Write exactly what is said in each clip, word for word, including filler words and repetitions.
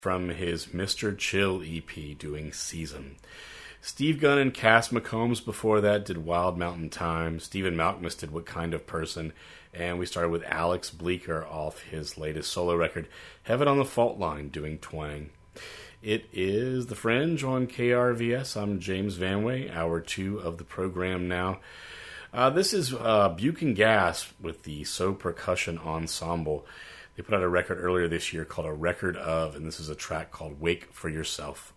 from his Mister Chill E P doing Season. Steve Gunn and Cass McCombs before that did Wild Mountain Time. Stephen Malkmus did What Kind of Person. And we started with Alex Bleeker off his latest solo record, Heaven on the Fault Line, doing Twang. It is The Fringe on K R V S. I'm James Vanway, hour two of the program now. Uh, this is uh, Buchan Gas with the So Percussion Ensemble. They put out a record earlier this year called A Record Of, and this is a track called Wake for Yourself.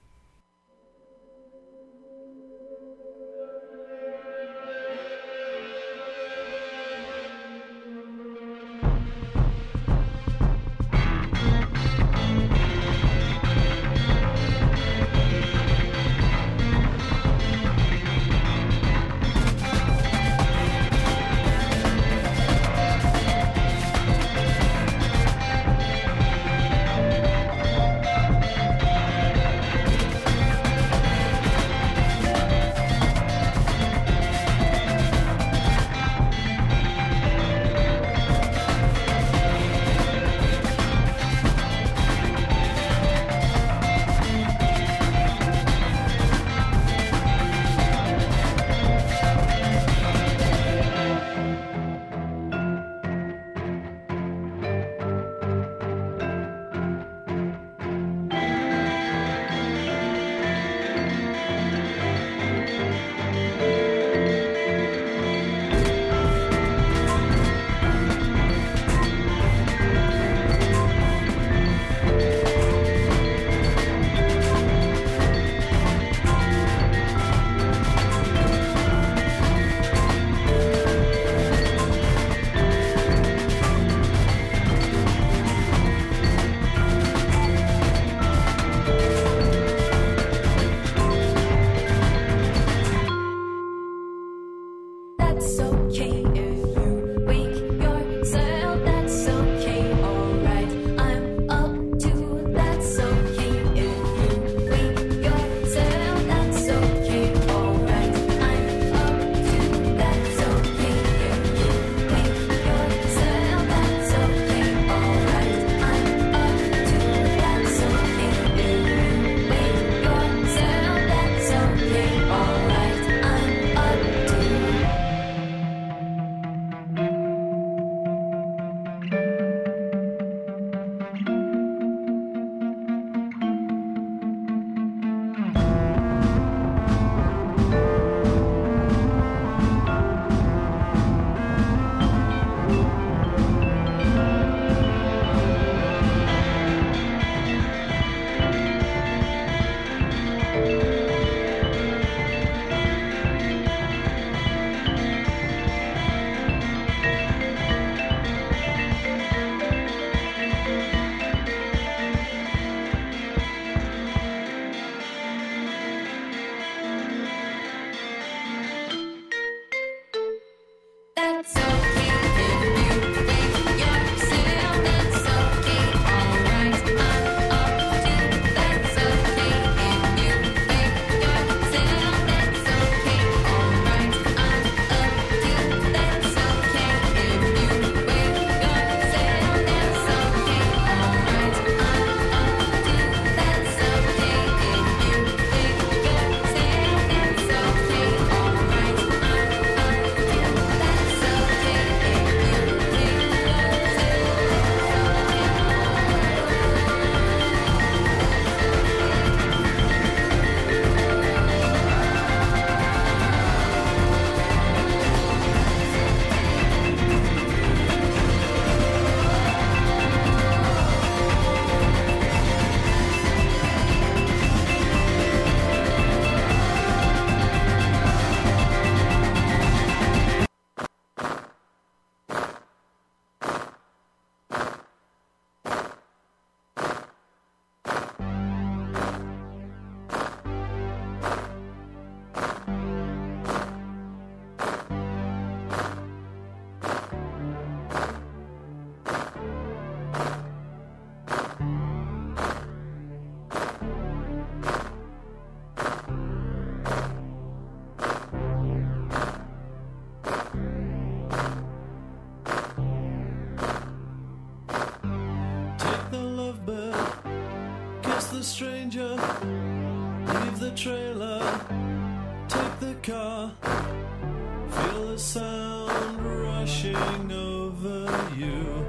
Ask the stranger, leave the trailer, take the car, feel the sound rushing over you.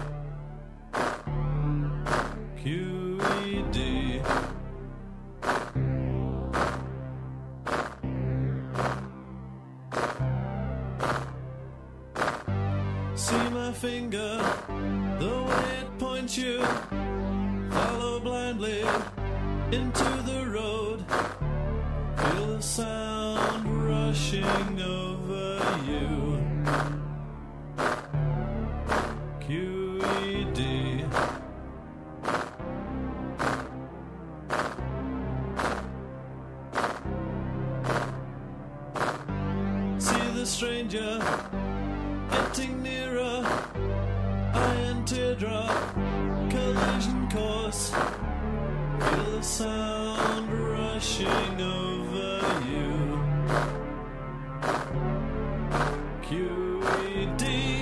Q E D. See my finger, the way it points you. Follow blindly into the road. Feel the sound rushing over you. Q E D. See the stranger getting nearer. Iron teardrop, collision course. Feel the sound rushing over you. Q E D.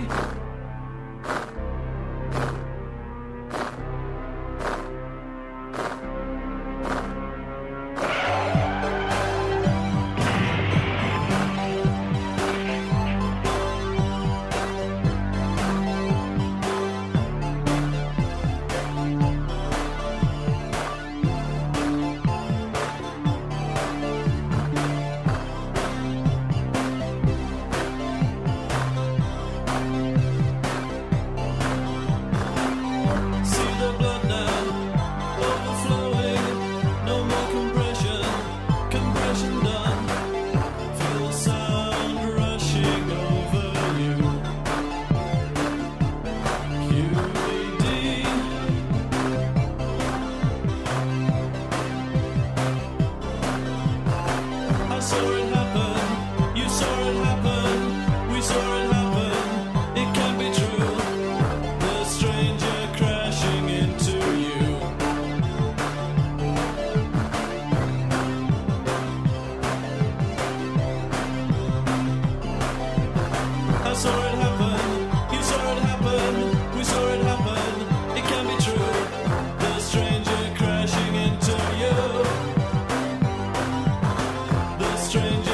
Stranger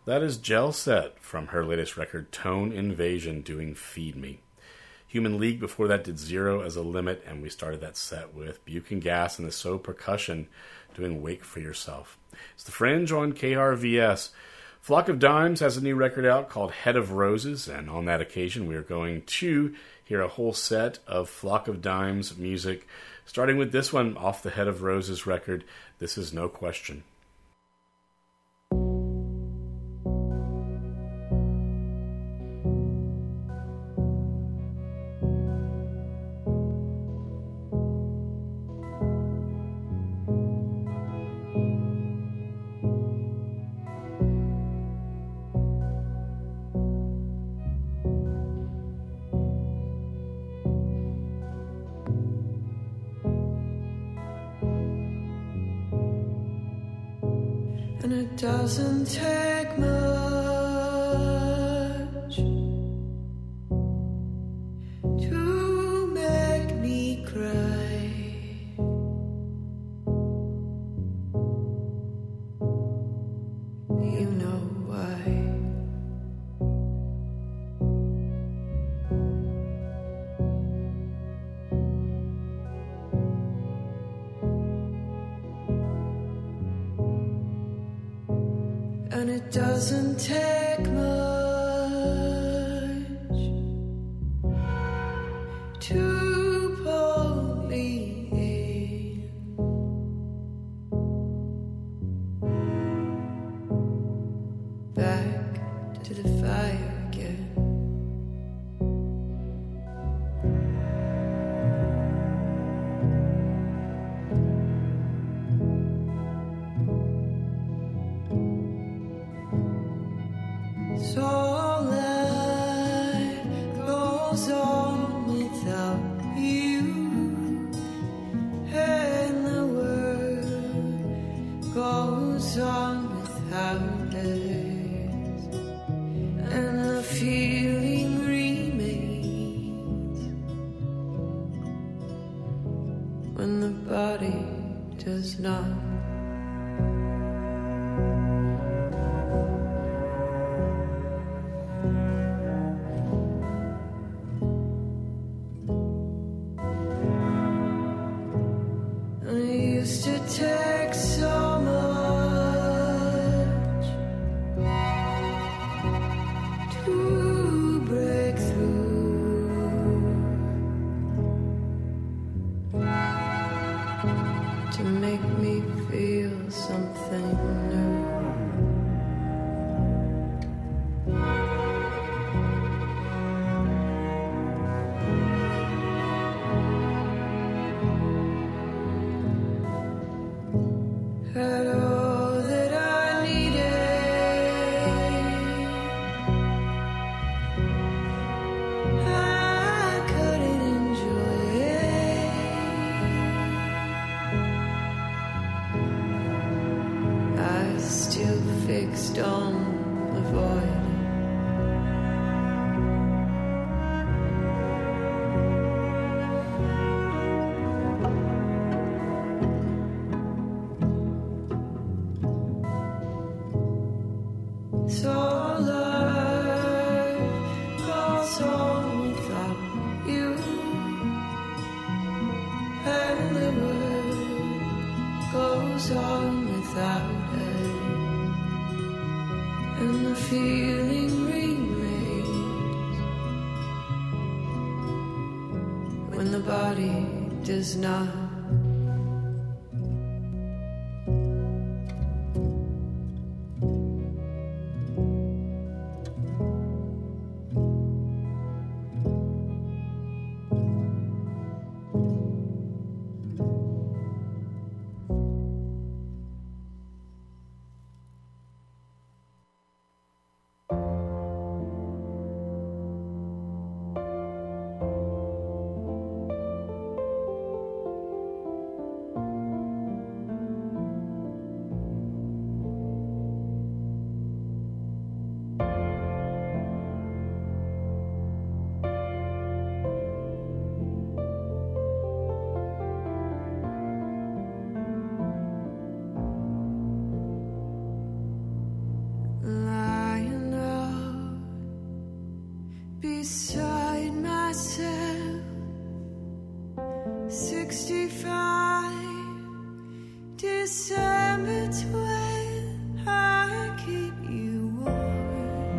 That is Gel Set from her latest record, Tone Invasion, doing Feed Me. Human League before that did Zero as a Limit, and we started that set with Buchan Gas and the So Percussion doing Wake for Yourself. It's The Fringe on K R V S. Flock of Dimes has a new record out called Head of Roses, and on that occasion we are going to hear a whole set of Flock of Dimes music, starting with this one off the Head of Roses record, This Is No Question. And it doesn't take much to make me cry. You know why. And it doesn't take much to pull me in. Back to the fire again. So life goes on without you, and the world goes on without us, and the feeling remains when the body does not. Used to take so much to break through, to make me feel something new. Had all that I needed, I couldn't enjoy it. I still fixed on the void. So life goes on without you, and the world goes on without us, and the feeling remains when the body does not. sixty-five, December twelfth, I keep you warm.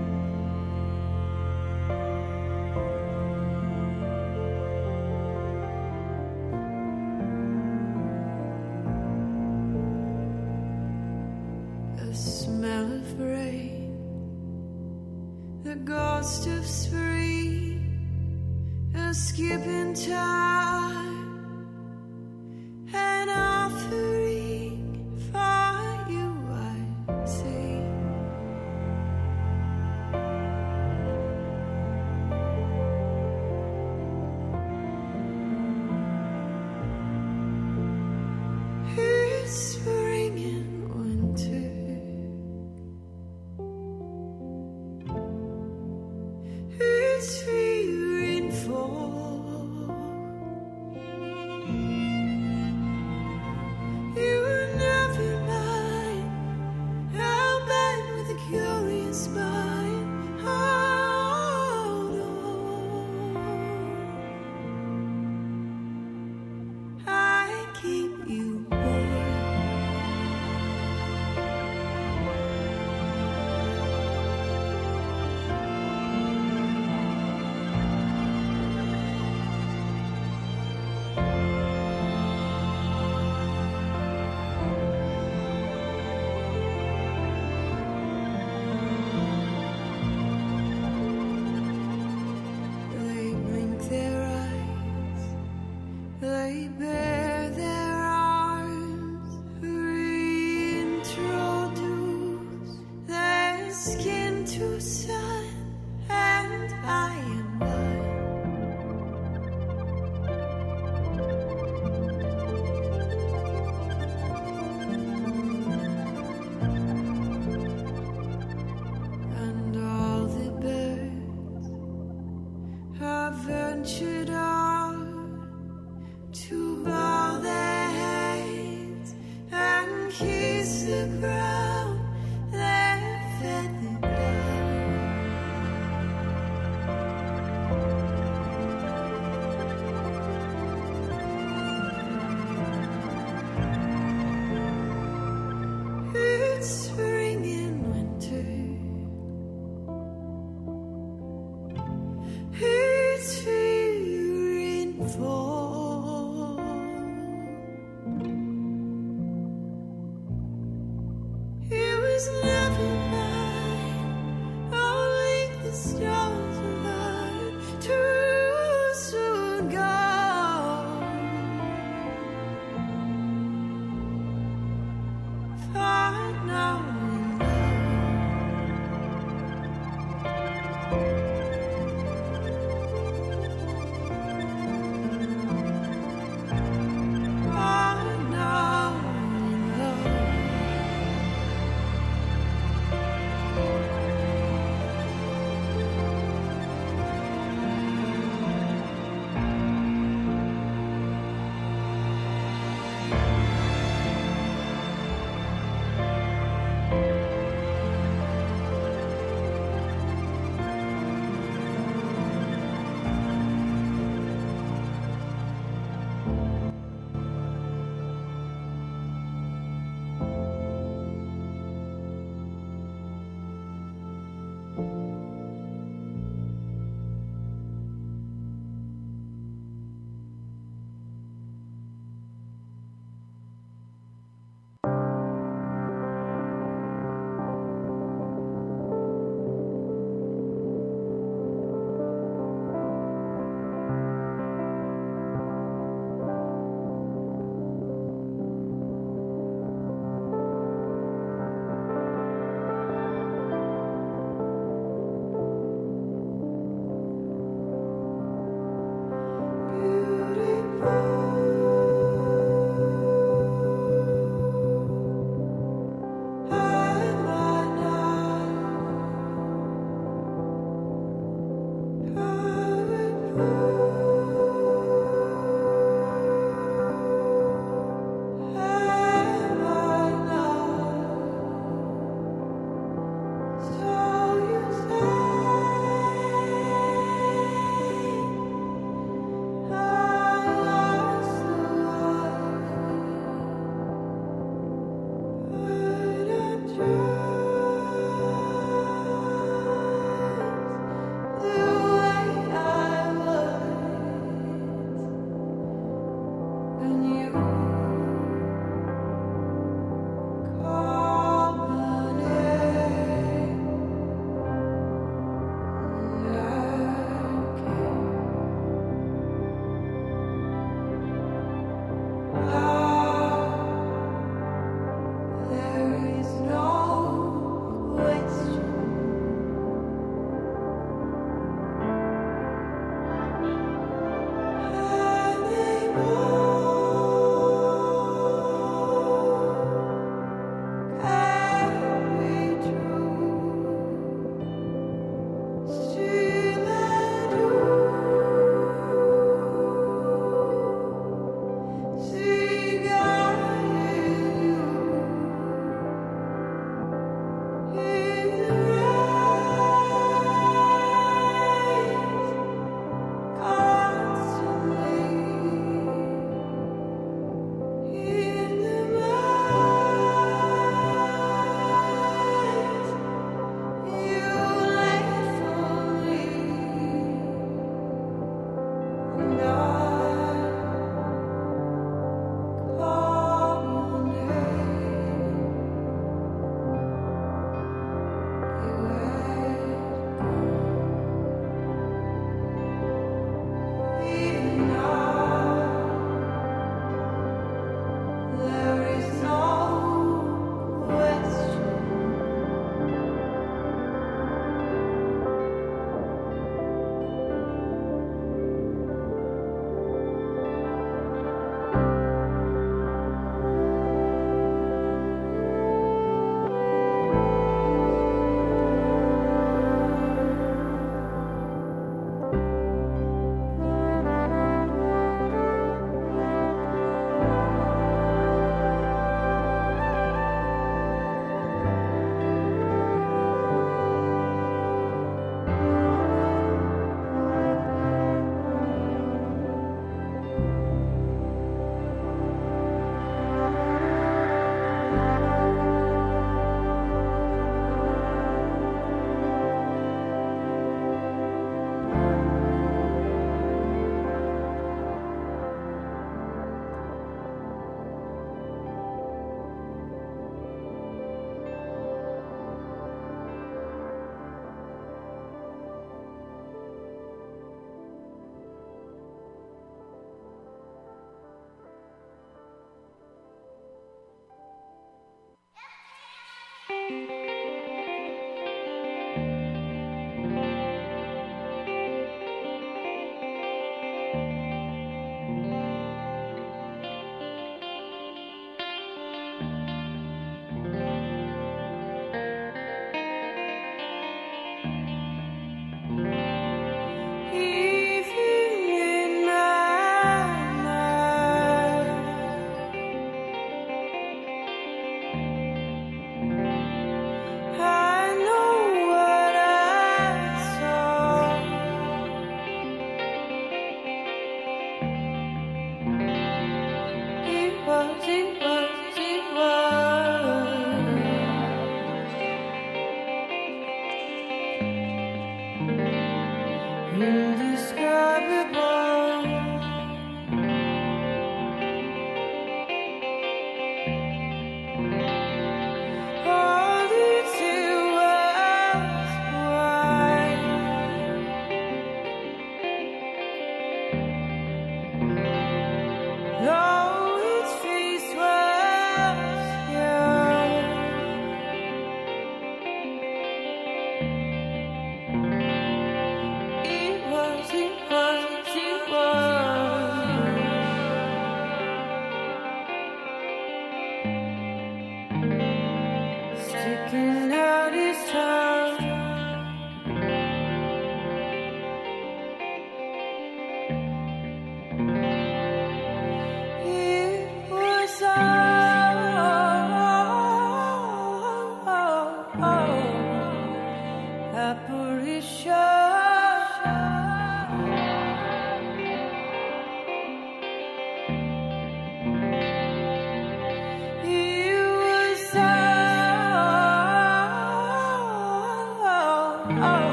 A smell of rain, the ghost of spring, a skipping time, an offering for you, I say. It's spring and winter, it's fearing fall. You were never mine, hell-bent with a curious mind. Hold on, I keep you warm. They blink their eyes, they bare their arms, reintroduce their skin to sun, and I am one. And all the birds have ventured out to bow their heads and kiss the ground they're feathered down. It's spring and winter, it's fearing fall. It was never mine, only the stars aligned, too soon gone. Far now and far now and low.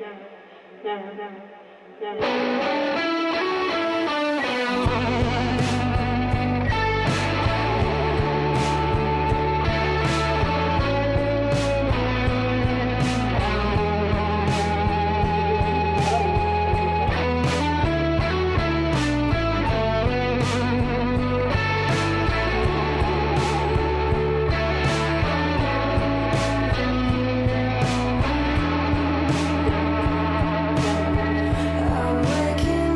I'm waking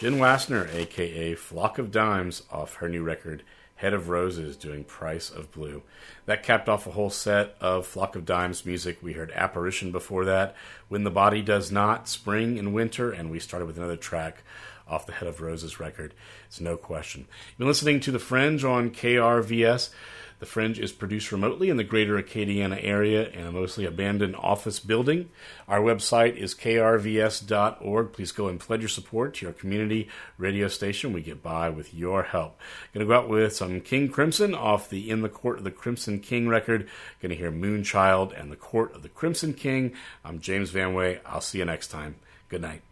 Jen Wassner, a k a. Flock of Dimes, off her new record, Head of Roses, doing Price of Blue. That capped off a whole set of Flock of Dimes music. We heard Apparition before that, When the Body Does Not, Spring and Winter, and we started with another track off the Head of Roses record. It's No Question. You've been listening to The Fringe on K R V S. The Fringe is produced remotely in the greater Acadiana area in a mostly abandoned office building. Our website is k r v s dot org. Please go and pledge your support to your community radio station. We get by with your help. Going to go out with some King Crimson off the In the Court of the Crimson King record. Going to hear Moonchild and the Court of the Crimson King. I'm James Van Way. I'll see you next time. Good night.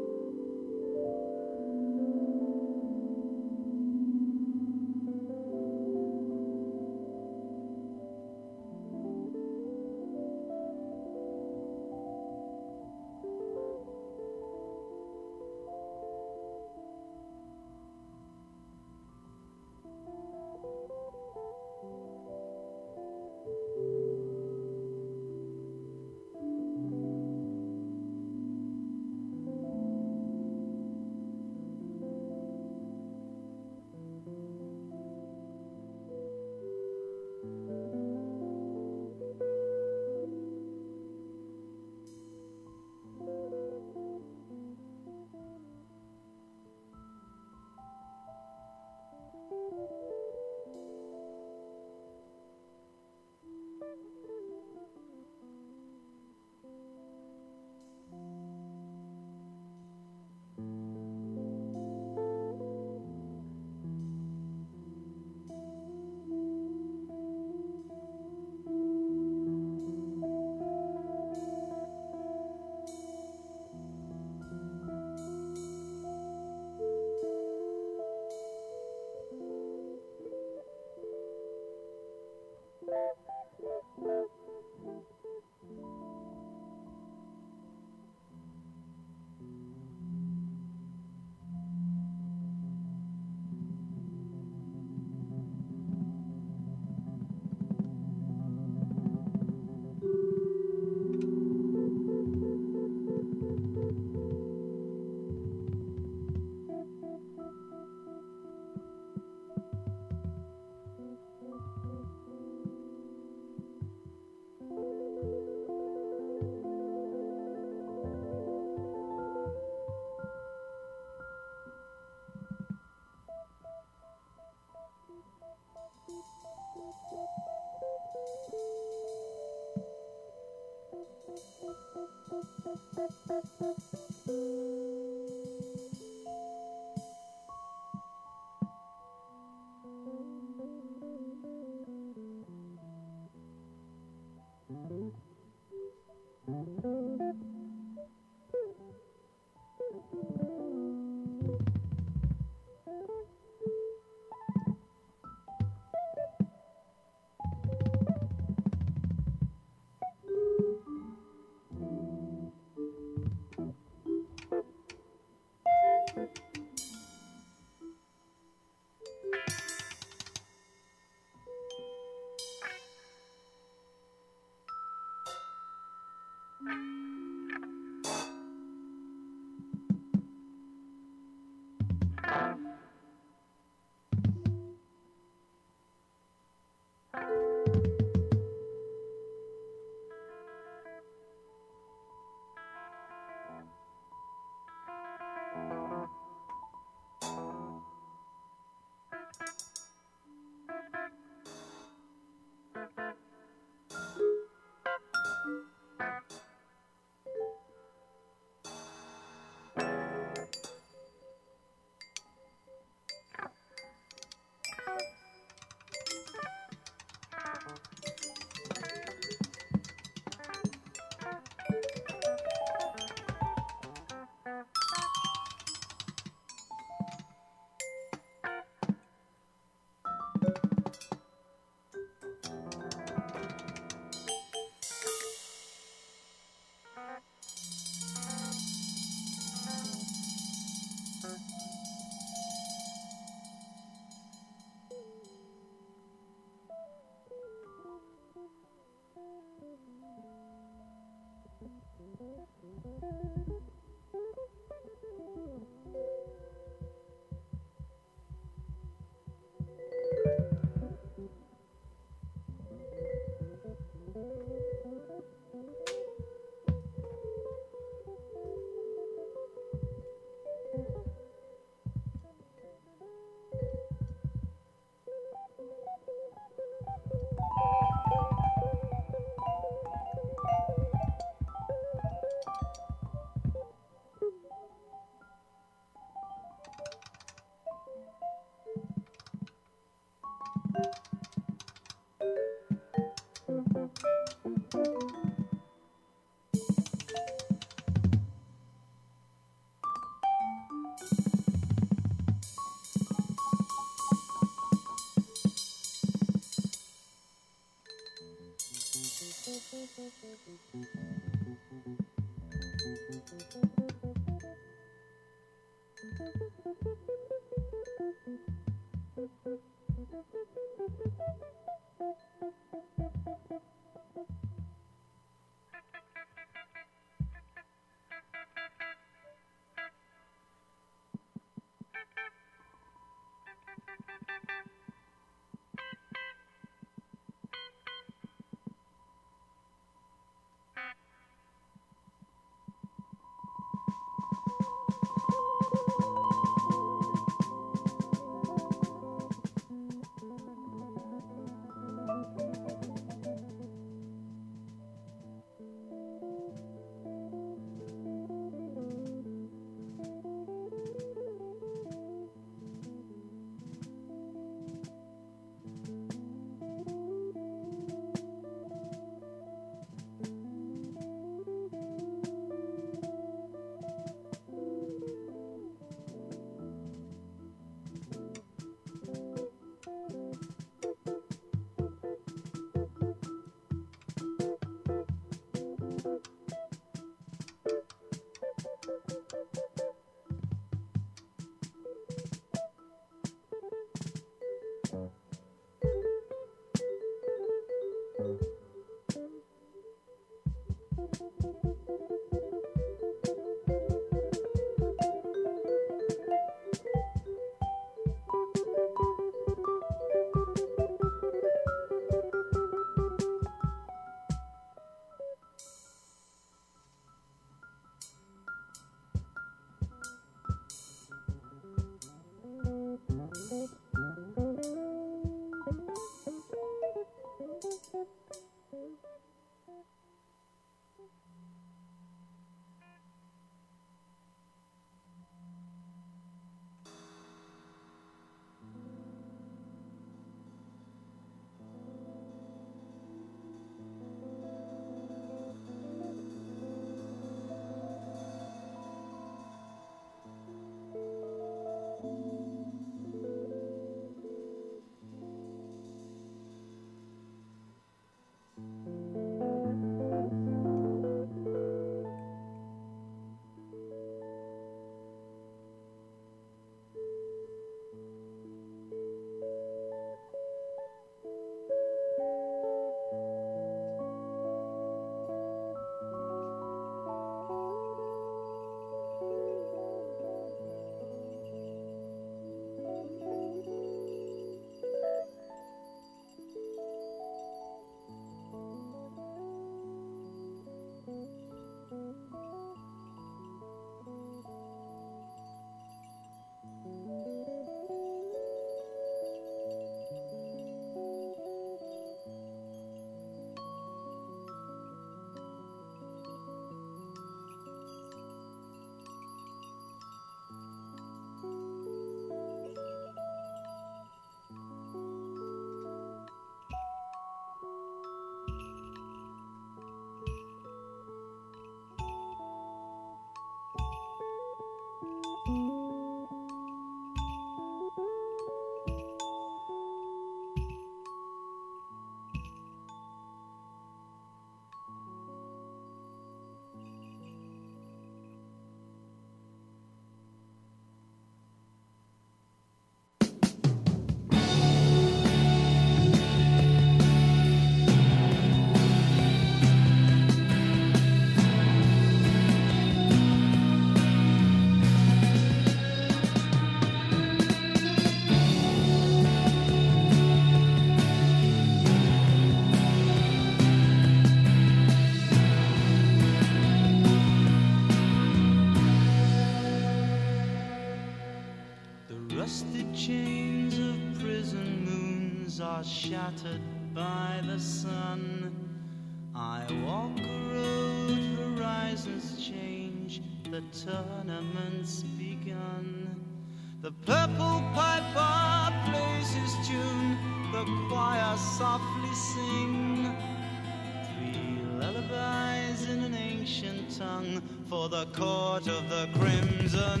twisted chains of prison moons are shattered by the sun. I walk a road, horizons change, the tournament's begun. The purple piper plays his tune, the choir softly sing. Three lullabies in an ancient tongue for the court of the crimson.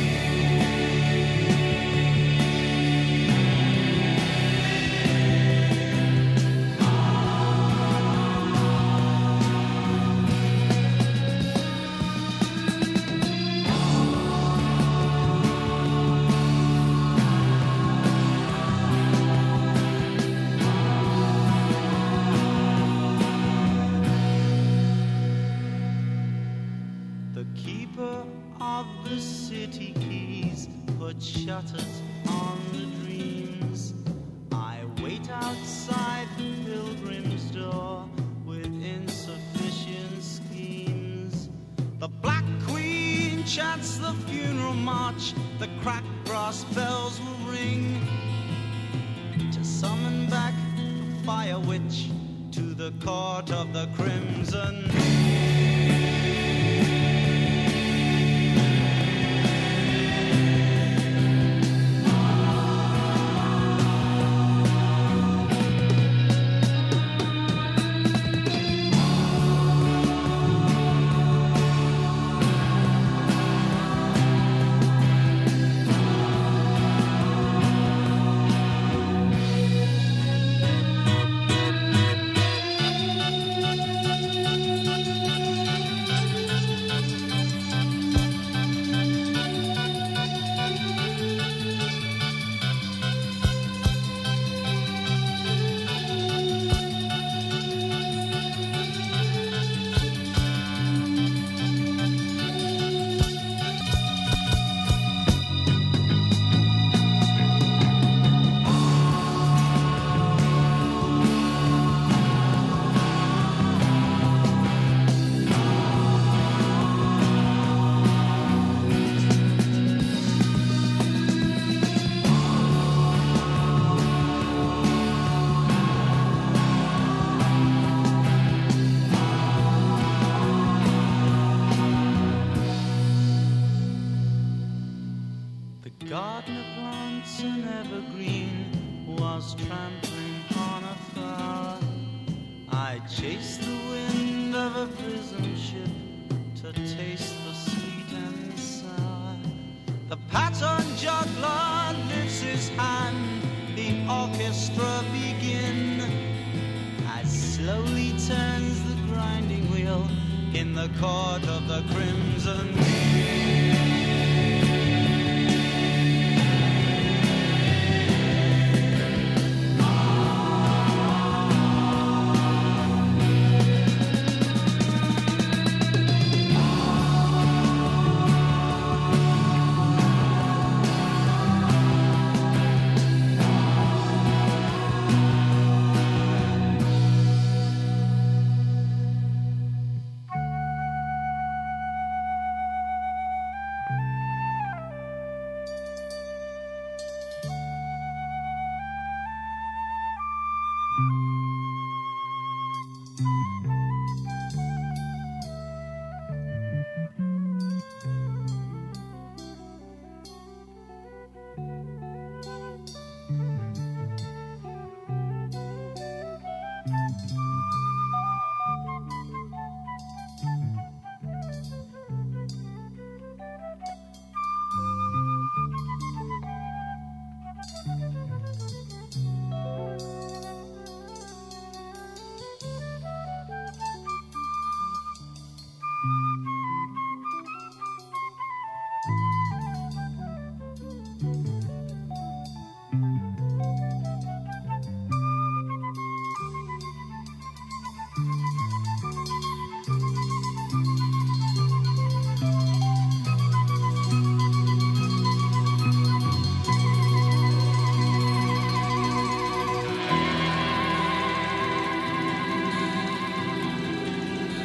Shutters on the dreams. I wait outside the pilgrim's door with insufficient schemes. The Black Queen chants the funeral march, the cracked brass bells will ring to summon back the fire witch to the court of the crimson.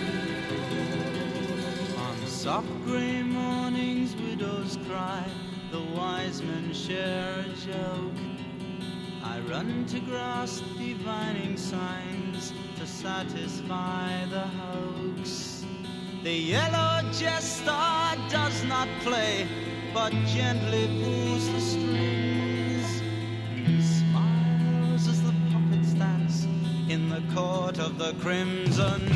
Soft grey mornings, widows cry, the wise men share a joke. I run to grasp divining signs to satisfy the hoax. The yellow jester does not play, but gently pulls the strings. He smiles as the puppets dance in the court of the crimson.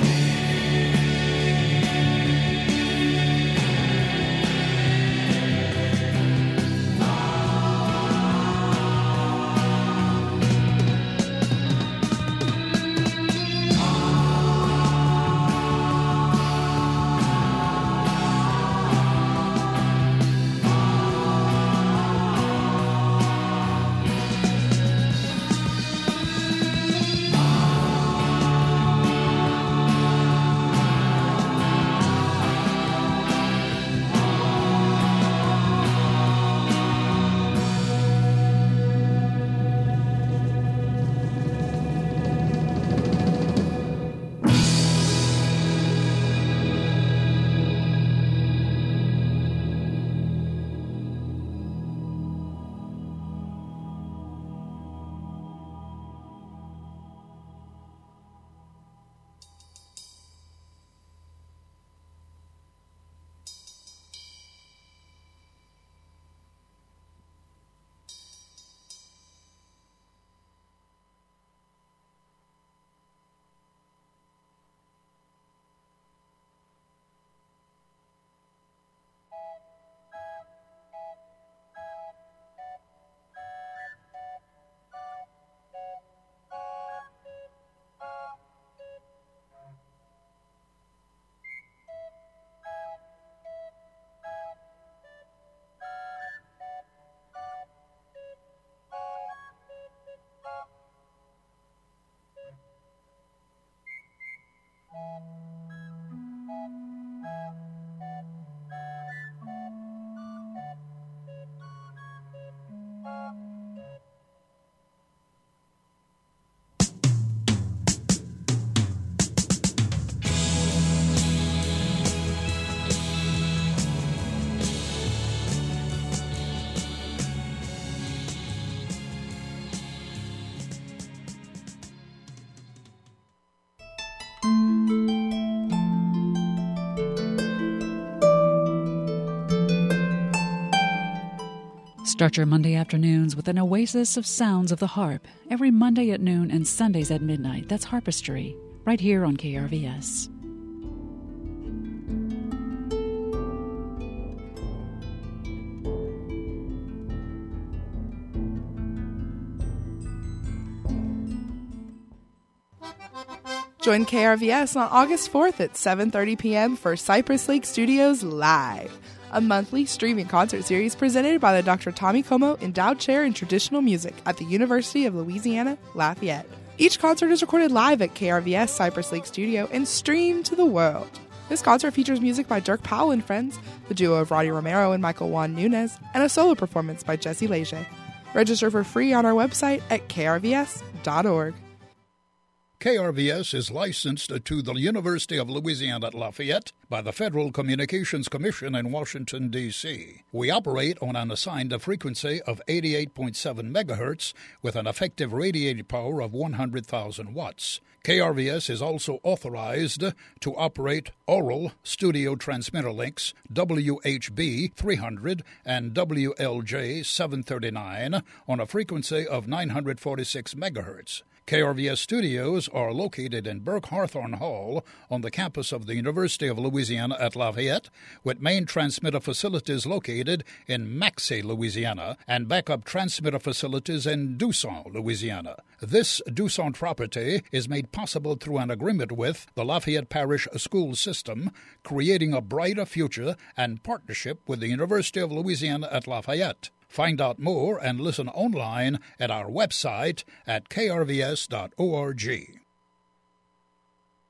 Start your Monday afternoons with an oasis of sounds of the harp every Monday at noon and Sundays at midnight. That's Harpistry, right here on K R V S. Join K R V S on August fourth at seven thirty p.m. for Cypress Lake Studios Live, a monthly streaming concert series presented by the Doctor Tommy Como Endowed Chair in Traditional Music at the University of Louisiana, Lafayette. Each concert is recorded live at K R V S Cypress Lake Studio and streamed to the world. This concert features music by Dirk Powell and Friends, the duo of Roddy Romero and Michael Juan Nunez, and a solo performance by Jesse Leger. Register for free on our website at k r v s dot org. K R V S is licensed to the University of Louisiana at Lafayette by the Federal Communications Commission in Washington, D C We operate on an assigned frequency of eighty-eight point seven megahertz with an effective radiated power of one hundred thousand watts. K R V S is also authorized to operate oral studio transmitter links W H B three hundred and W L J seven thirty-nine on a frequency of nine hundred forty-six megahertz. K R V S studios are located in Burke Hawthorne Hall on the campus of the University of Louisiana at Lafayette, with main transmitter facilities located in Maxey, Louisiana, and backup transmitter facilities in Dusson, Louisiana. This Dusson property is made possible through an agreement with the Lafayette Parish School System, creating a brighter future and partnership with the University of Louisiana at Lafayette. Find out more and listen online at our website at k r v s dot org.